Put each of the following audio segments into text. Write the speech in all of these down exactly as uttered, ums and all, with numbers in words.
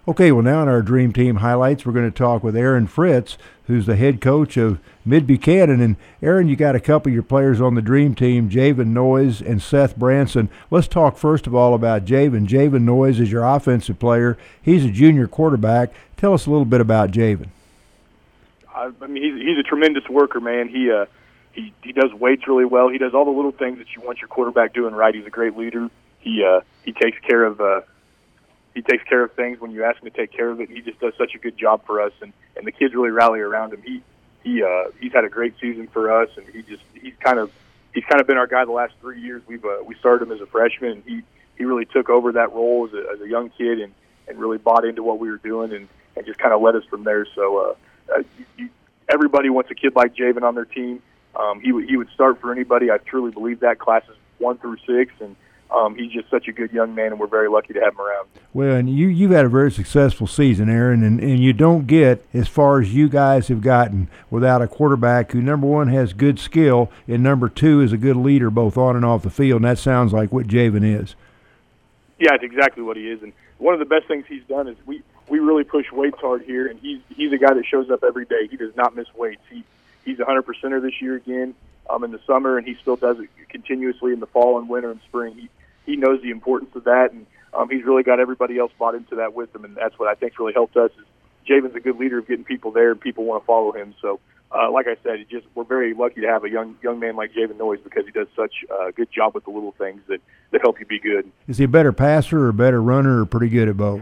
Okay, well, now in our Dream Team highlights, we're going to talk with Aaron Fritz, who's the head coach of Mid-Buchanan. And, Aaron, you got a couple of your players on the Dream Team, Javen Noyes and Seth Branson. Let's talk first of all about Javen. Javen Noyes is your offensive player. He's a junior quarterback. Tell us a little bit about Javen. I mean, he's, he's a tremendous worker, man. He, uh, he he does weights really well. He does all the little things that you want your quarterback doing right. He's a great leader. He uh, he takes care of uh, – He takes care of things when you ask him to take care of it. He just does such a good job for us, and, and the kids really rally around him. He he uh, he's had a great season for us, and he just he's kind of he's kind of been our guy the last three years. We've uh, we started him as a freshman, and he, he really took over that role as a, as a young kid, and, and really bought into what we were doing, and, and just kind of led us from there. So uh, uh, you, you, everybody wants a kid like Javen on their team. Um, he would he would start for anybody. I truly believe that, classes one through six, and. Um, he's just such a good young man, and we're very lucky to have him around. Well, and you, you've had a very successful season, Aaron, and, and you don't get as far as you guys have gotten without a quarterback who, number one, has good skill, and number two, is a good leader both on and off the field, and that sounds like what Javen is. Yeah, it's exactly what he is, and one of the best things he's done is we, we really push weights hard here, and he's he's a guy that shows up every day. He does not miss weights. He He's a one hundred percenter this year again um, in the summer, and he still does it continuously in the fall and winter and spring. He He knows the importance of that, and um, he's really got everybody else bought into that with him, and that's what I think's really helped us. Is Javen's a good leader of getting people there, and people want to follow him. So, uh, like I said, it just we're very lucky to have a young young man like Javen Noyes because he does such a good job with the little things that, that help you be good. Is he a better passer or a better runner, or pretty good at both?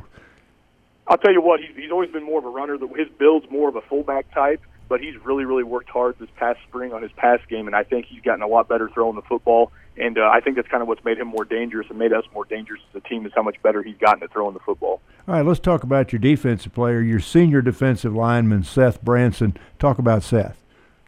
I'll tell you what, he's, he's always been more of a runner. His build's more of a fullback type, but he's really, really worked hard this past spring on his pass game, and I think he's gotten a lot better throwing the football. And uh, I think that's kind of what's made him more dangerous and made us more dangerous as a team is how much better he's gotten at throwing the football. All right, let's talk about your defensive player, your senior defensive lineman, Seth Branson. Talk about Seth.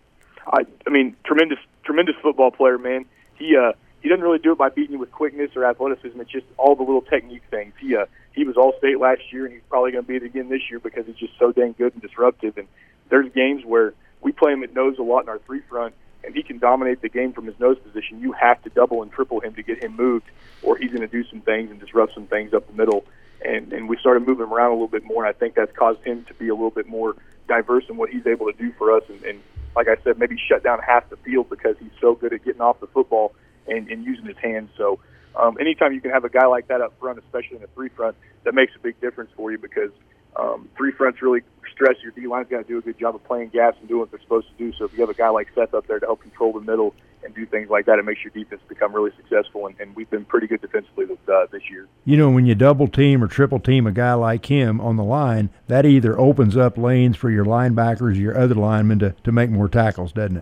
I, I mean, tremendous, tremendous football player, man. He uh, he doesn't really do it by beating you with quickness or athleticism. It's just all the little technique things. He uh, he was All-State last year, and he's probably going to be it again this year because he's just so dang good and disruptive. And there's games where we play him at nose a lot in our three-front, and he can dominate the game from his nose position. You have to double and triple him to get him moved, or he's going to do some things and disrupt some things up the middle. And and we started moving him around a little bit more, and I think that's caused him to be a little bit more diverse in what he's able to do for us. And, and like I said, maybe shut down half the field because he's so good at getting off the football and, and using his hands. So um, anytime you can have a guy like that up front, especially in a three-front, that makes a big difference for you because um, three-fronts really stress. Your D-line's got to do a good job of playing gaps and doing what they're supposed to do. So if you have a guy like Seth up there to help control the middle and do things like that, it makes your defense become really successful, and, and we've been pretty good defensively this, uh, this year. You know, when you double team or triple team a guy like him on the line, that either opens up lanes for your linebackers or your other linemen to, to make more tackles, doesn't it?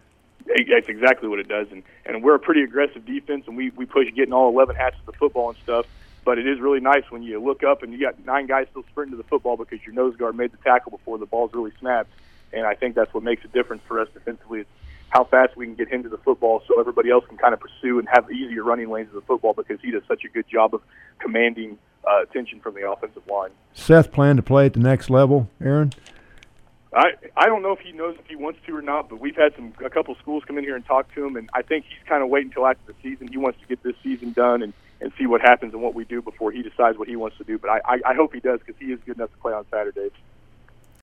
That's exactly what it does, and, and we're a pretty aggressive defense, and we, we push getting all eleven hats of the football and stuff. But it is really nice when you look up and you got nine guys still sprinting to the football because your nose guard made the tackle before the ball's really snapped. And I think that's what makes a difference for us defensively is how fast we can get him to the football so everybody else can kind of pursue and have easier running lanes of the football because he does such a good job of commanding uh, attention from the offensive line. Seth plan to play at the next level, Aaron? I I don't know if he knows if he wants to or not, but we've had some a couple schools come in here and talk to him, and I think he's kind of waiting until after the season. He wants to get this season done and, and see what happens and what we do before he decides what he wants to do. But I, I, I hope he does because he is good enough to play on Saturdays.